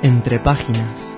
Entre páginas.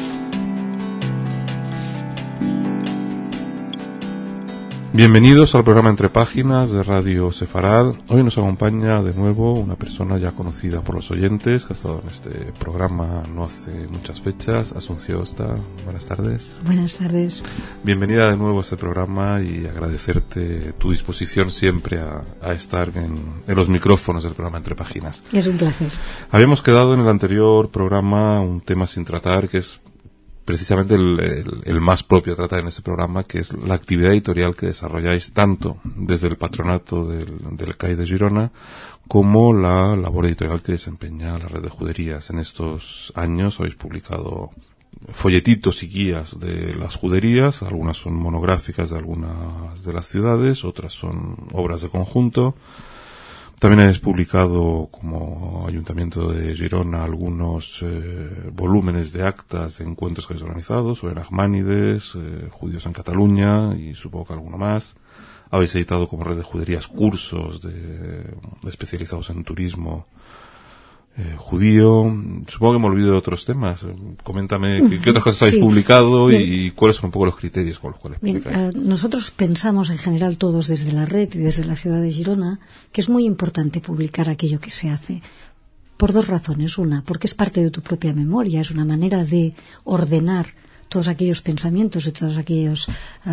Bienvenidos al programa Entre Páginas de Radio Sefarad. Hoy nos acompaña de nuevo una persona ya conocida por los oyentes, que ha estado en este programa no hace muchas fechas, Asunción Osta. Buenas tardes. Buenas tardes. Bienvenida de nuevo a este programa y agradecerte tu disposición siempre a estar en los micrófonos del programa Entre Páginas. Es un placer. Habíamos quedado en el anterior programa un tema sin tratar, que es precisamente el más propio a tratar en este programa, que es la actividad editorial que desarrolláis tanto desde el patronato del CAI de Girona como la labor editorial que desempeña la Red de Juderías. En estos años habéis publicado folletitos y guías de las juderías, algunas son monográficas de algunas de las ciudades, otras son obras de conjunto. También habéis publicado como Ayuntamiento de Girona algunos volúmenes de actas de encuentros que habéis organizado sobre Nachmanides, judíos en Cataluña y supongo que alguno más. Habéis editado como Red de Juderías cursos especializados en turismo judío. Supongo que me olvido de otros temas. Coméntame qué otras cosas habéis publicado y cuáles son un poco los criterios con los cuales publicáis. Nosotros pensamos en general todos desde la red y desde la ciudad de Girona que es muy importante publicar aquello que se hace por dos razones. Una, porque es parte de tu propia memoria, es una manera de ordenar todos aquellos pensamientos y todas aquellas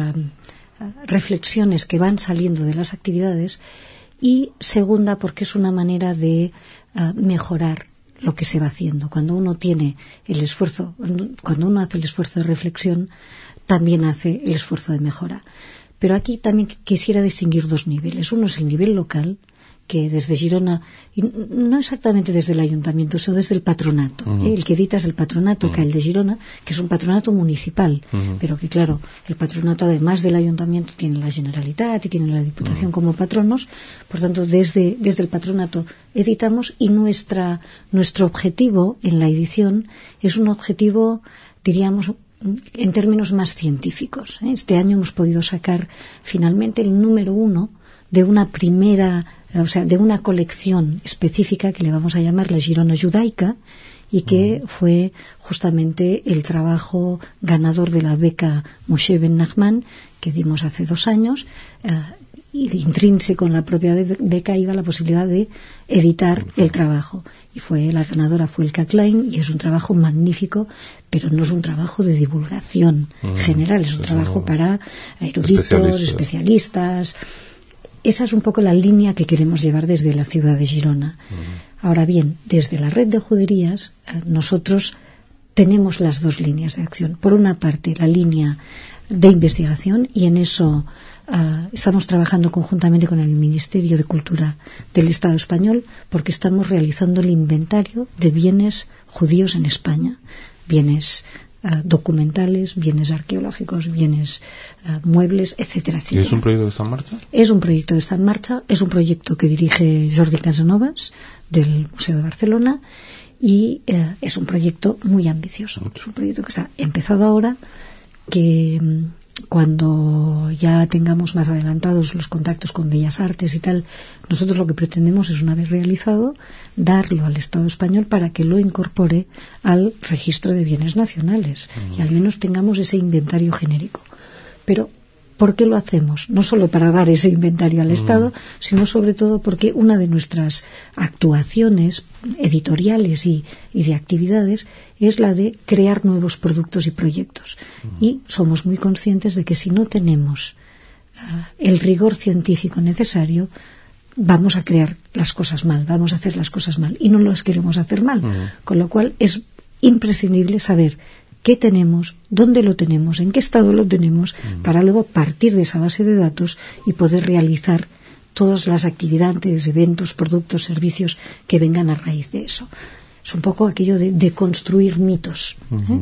reflexiones que van saliendo de las actividades. Y segunda, porque es una manera de mejorar lo que se va haciendo. Cuando uno tiene el esfuerzo, cuando uno hace el esfuerzo de reflexión, también hace el esfuerzo de mejora. Pero aquí también quisiera distinguir dos niveles. Uno es el nivel local, que desde Girona, y no exactamente desde el ayuntamiento, sino desde el patronato. El que edita es el patronato, que es el de Girona, que es un patronato municipal, pero que claro, el patronato además del ayuntamiento tiene la Generalitat y tiene la Diputación como patronos, por tanto desde el patronato editamos y nuestro objetivo en la edición es un objetivo, diríamos, en términos más científicos. Este año hemos podido sacar finalmente el número 1 de una primera, o sea, de una colección específica que le vamos a llamar la Girona Judaica y que fue justamente el trabajo ganador de la beca Moshe Ben Nachman que dimos hace 2 años y intrínseco en la propia beca iba la posibilidad de editar el trabajo y la ganadora fue Elka Klein y es un trabajo magnífico, pero no es un trabajo de divulgación general, es un trabajo para eruditos, especialistas. Esa es un poco la línea que queremos llevar desde la ciudad de Girona. Ahora bien, desde la Red de Juderías, nosotros tenemos las dos líneas de acción. Por una parte, la línea de investigación, y en eso estamos trabajando conjuntamente con el Ministerio de Cultura del Estado español, porque estamos realizando el inventario de bienes judíos en España. Bienes documentales, bienes arqueológicos, bienes muebles, etcétera, etcétera. ¿Y es un proyecto que está en marcha? Es un proyecto que está en marcha, es un proyecto que dirige Jordi Casanovas del Museo de Barcelona y es un proyecto muy ambicioso. Es un proyecto que está empezado ahora, que cuando ya tengamos más adelantados los contactos con Bellas Artes y tal, nosotros lo que pretendemos es, una vez realizado, darlo al Estado español para que lo incorpore al registro de bienes nacionales y al menos tengamos ese inventario genérico. Pero ¿por qué lo hacemos? No solo para dar ese inventario al Estado, sino sobre todo porque una de nuestras actuaciones editoriales y de actividades es la de crear nuevos productos y proyectos. Y somos muy conscientes de que si no tenemos el rigor científico necesario, vamos a crear las cosas mal, vamos a hacer las cosas mal y no las queremos hacer mal. Con lo cual es imprescindible saber qué tenemos, dónde lo tenemos, en qué estado lo tenemos, para luego partir de esa base de datos y poder realizar todas las actividades, eventos, productos, servicios que vengan a raíz de eso. Es un poco aquello de construir mitos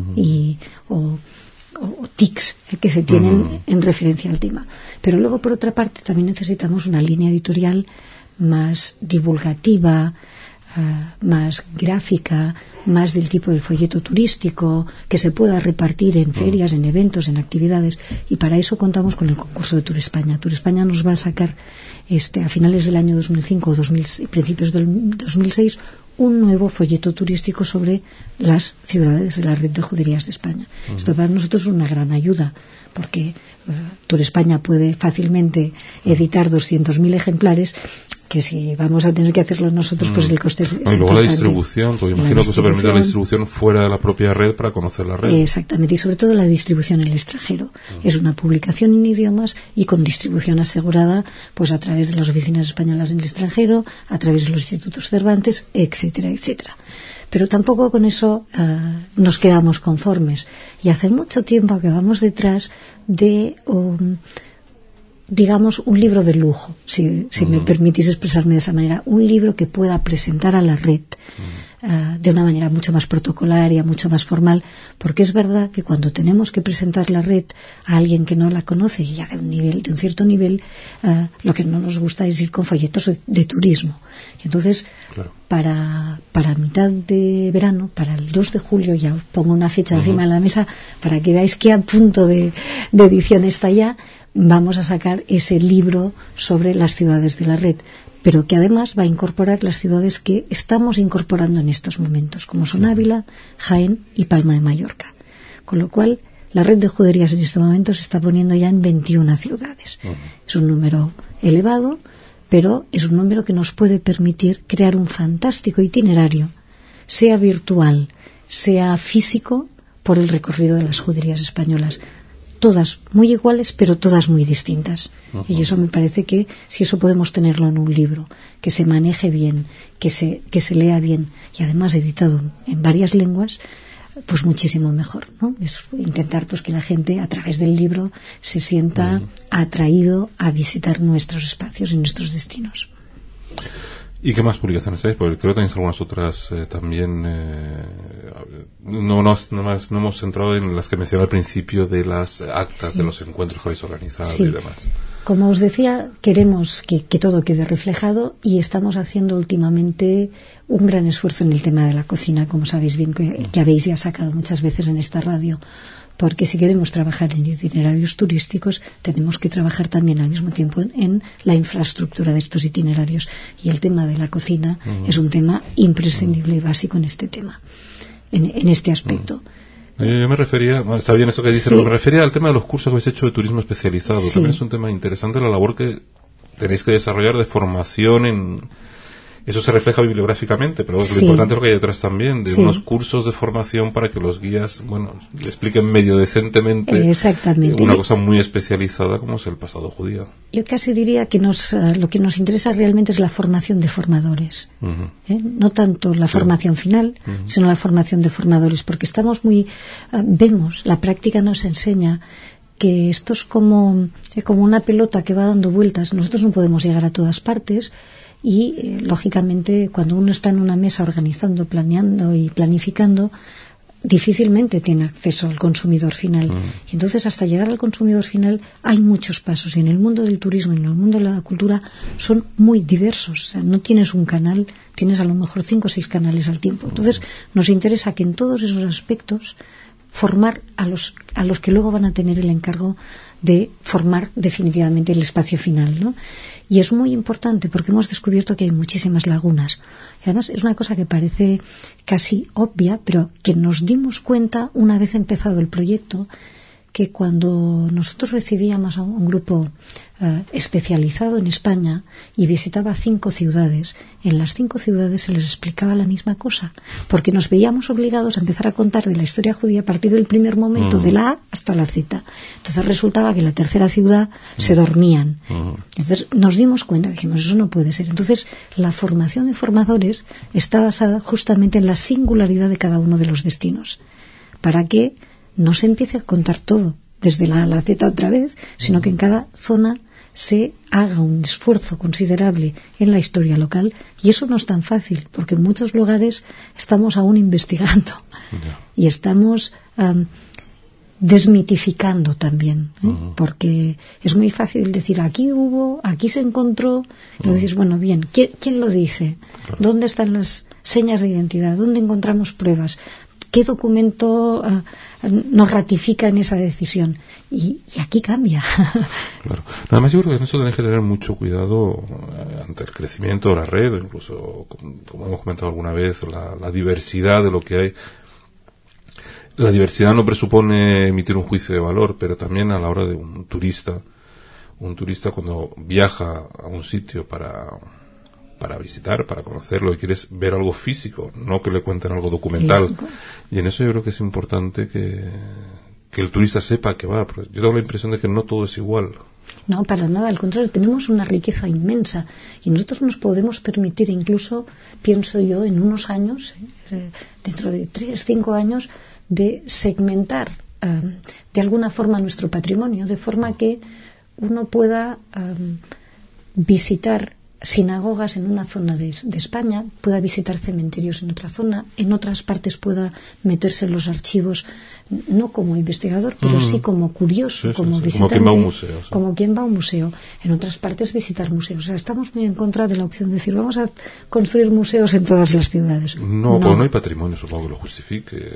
o tics que se tienen en referencia al tema. Pero luego, por otra parte, también necesitamos una línea editorial más divulgativa, más gráfica, más del tipo del folleto turístico, que se pueda repartir en ferias, en eventos, en actividades, y para eso contamos con el concurso de Tour España. Tour España nos va a sacar a finales del año 2005 o principios del 2006 un nuevo folleto turístico sobre las ciudades de la red de juderías de España. Esto para nosotros es una gran ayuda, porque Tour España puede fácilmente editar 200.000 ejemplares, que si vamos a tener que hacerlo nosotros, pues el coste es y luego importante. la distribución, pues imagino que eso permite la distribución fuera de la propia red para conocer la red. Exactamente, y sobre todo la distribución en el extranjero. Es una publicación en idiomas y con distribución asegurada, pues a través de las oficinas españolas en el extranjero, a través de los institutos Cervantes, etcétera, etcétera. Pero tampoco con eso nos quedamos conformes. Y hace mucho tiempo que vamos detrás de digamos, un libro de lujo, si me permitís expresarme de esa manera, un libro que pueda presentar a la red de una manera mucho más protocolaria, mucho más formal, porque es verdad que cuando tenemos que presentar la red a alguien que no la conoce y ya de un cierto nivel, lo que no nos gusta es ir con folletos de turismo. Y entonces, claro, para mitad de verano, para el 2 de julio, ya os pongo una fecha encima de la mesa para que veáis qué a punto de edición está ya, vamos a sacar ese libro sobre las ciudades de la red, pero que además va a incorporar las ciudades que estamos incorporando en estos momentos, como son Ávila, Jaén y Palma de Mallorca. Con lo cual, la red de juderías en este momento se está poniendo ya en 21 ciudades. Es un número elevado, pero es un número que nos puede permitir crear un fantástico itinerario, sea virtual, sea físico, por el recorrido de las juderías españolas. Todas muy iguales, pero todas muy distintas. Y eso me parece que si eso podemos tenerlo en un libro, que se maneje bien, que se lea bien y además editado en varias lenguas, pues muchísimo mejor, ¿no? Es intentar pues que la gente a través del libro se sienta atraído a visitar nuestros espacios y nuestros destinos. ¿Y qué más publicaciones hay? Porque creo que tenéis algunas otras también. No hemos centrado en las que mencioné al principio de las actas de los encuentros que habéis organizado y demás. Como os decía, queremos que todo quede reflejado y estamos haciendo últimamente un gran esfuerzo en el tema de la cocina, como sabéis bien que habéis ya sacado muchas veces en esta radio. Porque si queremos trabajar en itinerarios turísticos, tenemos que trabajar también al mismo tiempo en la infraestructura de estos itinerarios. Y el tema de la cocina es un tema imprescindible y básico en este tema, en este aspecto. Yo me refería, está bien eso que dice, pero me refería al tema de los cursos que habéis hecho de turismo especializado. También es un tema interesante la labor que tenéis que desarrollar de formación en... Eso se refleja bibliográficamente, pero lo importante es lo que hay detrás también, de unos cursos de formación para que los guías, le expliquen medio decentemente una cosa muy especializada como es el pasado judío. Yo casi diría que lo que nos interesa realmente es la formación de formadores. No tanto la formación final, sino la formación de formadores, porque estamos vemos, la práctica nos enseña que esto es como una pelota que va dando vueltas. Nosotros no podemos llegar a todas partes. Y, lógicamente, cuando uno está en una mesa organizando, planeando y planificando, difícilmente tiene acceso al consumidor final. Y entonces, hasta llegar al consumidor final, hay muchos pasos. Y en el mundo del turismo y en el mundo de la cultura son muy diversos. O sea, no tienes un canal, tienes a lo mejor 5 o 6 canales al tiempo. Entonces, nos interesa que en todos esos aspectos formar a los que luego van a tener el encargo de formar definitivamente el espacio final, ¿no? Y es muy importante porque hemos descubierto que hay muchísimas lagunas. Y además es una cosa que parece casi obvia, pero que nos dimos cuenta una vez empezado el proyecto, que cuando nosotros recibíamos a un grupo especializado en España y visitaba 5 ciudades, en las 5 ciudades se les explicaba la misma cosa, porque nos veíamos obligados a empezar a contar de la historia judía a partir del primer momento, de la A hasta la Z. Entonces resultaba que en la tercera ciudad se dormían. Entonces nos dimos cuenta, dijimos, eso no puede ser. Entonces la formación de formadores está basada justamente en la singularidad de cada uno de los destinos, para que no se empiece a contar todo desde la A a la Z otra vez, sino que en cada zona se haga un esfuerzo considerable en la historia local, y eso no es tan fácil porque en muchos lugares estamos aún investigando y estamos desmitificando también, porque es muy fácil decir aquí se encontró, pero dices, bueno, bien, ¿quién lo dice? ¿Dónde están las señas de identidad? ¿Dónde encontramos pruebas? qué documento nos ratifica en esa decisión. Y aquí cambia. Claro. Nada más yo creo que en eso tenéis que tener mucho cuidado ante el crecimiento de la red, incluso, como hemos comentado alguna vez, la diversidad de lo que hay. La diversidad no presupone emitir un juicio de valor, pero también a la hora de un turista cuando viaja a un sitio para visitar, para conocerlo, y quieres ver algo físico, no que le cuenten algo documental. Físico. Y en eso yo creo que es importante que el turista sepa que va. Porque yo tengo la impresión de que no todo es igual. No, para nada, al contrario, tenemos una riqueza inmensa y nosotros nos podemos permitir, incluso, pienso yo, en unos años, dentro de 3, 5 años, de segmentar de alguna forma nuestro patrimonio, de forma que uno pueda visitar sinagogas en una zona de España, pueda visitar cementerios en otra zona, en otras partes pueda meterse en los archivos, no como investigador, pero sí como curioso, como visitante, como quien va a un museo. Sí. Como quien va a un museo. En otras partes visitar museos. O sea, estamos muy en contra de la opción de decir, vamos a construir museos en todas las ciudades. No, pues no hay patrimonio, supongo que lo justifique.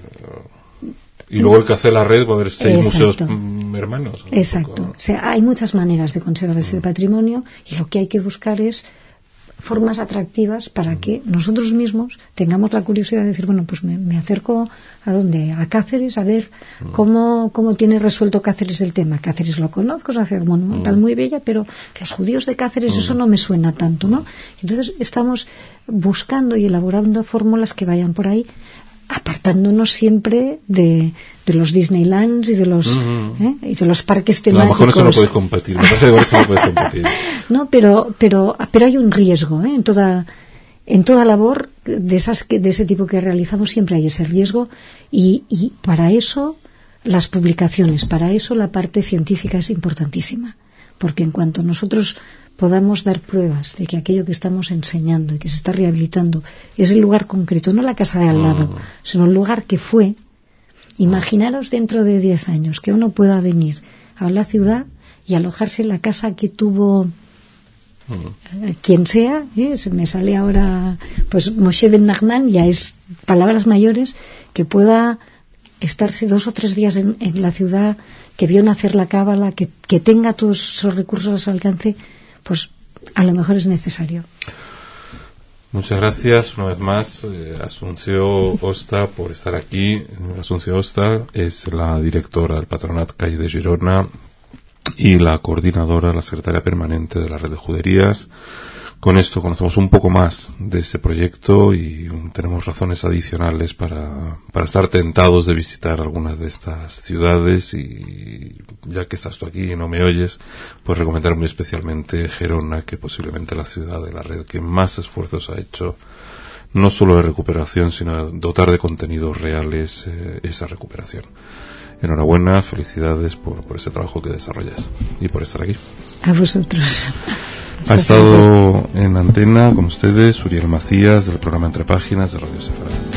Y luego el que hace la red va a haber 6 museos hermanos. Exacto. O sea, hay muchas maneras de conservar ese patrimonio y lo que hay que buscar es formas atractivas para que nosotros mismos tengamos la curiosidad de decir, bueno, pues me acerco a Cáceres a ver cómo tiene resuelto Cáceres el tema. Cáceres lo conozco, es una ciudad monumental muy bella, pero los judíos de Cáceres eso no me suena tanto, ¿no? Entonces estamos buscando y elaborando fórmulas que vayan por ahí, apartándonos siempre de los Disneylands y de los y de los parques temáticos. A lo mejor eso no puedes competir. No, pero hay un riesgo, en toda labor de ese tipo que realizamos siempre hay ese riesgo y para eso las publicaciones, para eso la parte científica es importantísima, porque en cuanto nosotros podamos dar pruebas de que aquello que estamos enseñando y que se está rehabilitando es el lugar concreto, no la casa de al lado, sino el lugar que fue. Imaginaros dentro de 10 años que uno pueda venir a la ciudad y alojarse en la casa que tuvo quien sea, se me sale ahora pues Moshe Ben Nachman, ya es palabras mayores, que pueda estarse 2 o 3 días en la ciudad, que vio nacer la cábala, que tenga todos esos recursos a su alcance. Pues a lo mejor es necesario. Muchas gracias una vez más, Asunción Osta, por estar aquí. Asunción Osta es la directora del Patronat Calle de Girona y la coordinadora, la secretaria permanente de la Red de Juderías. Con esto conocemos un poco más de ese proyecto y tenemos razones adicionales para estar tentados de visitar algunas de estas ciudades, y ya que estás tú aquí y no me oyes, pues recomendar muy especialmente Gerona, que posiblemente la ciudad de la red que más esfuerzos ha hecho, no solo de recuperación, sino de dotar de contenidos reales esa recuperación. Enhorabuena, felicidades por ese trabajo que desarrollas y por estar aquí. A vosotros. Ha estado en antena con ustedes Uriel Macías del programa Entre Páginas de Radio Sefarad.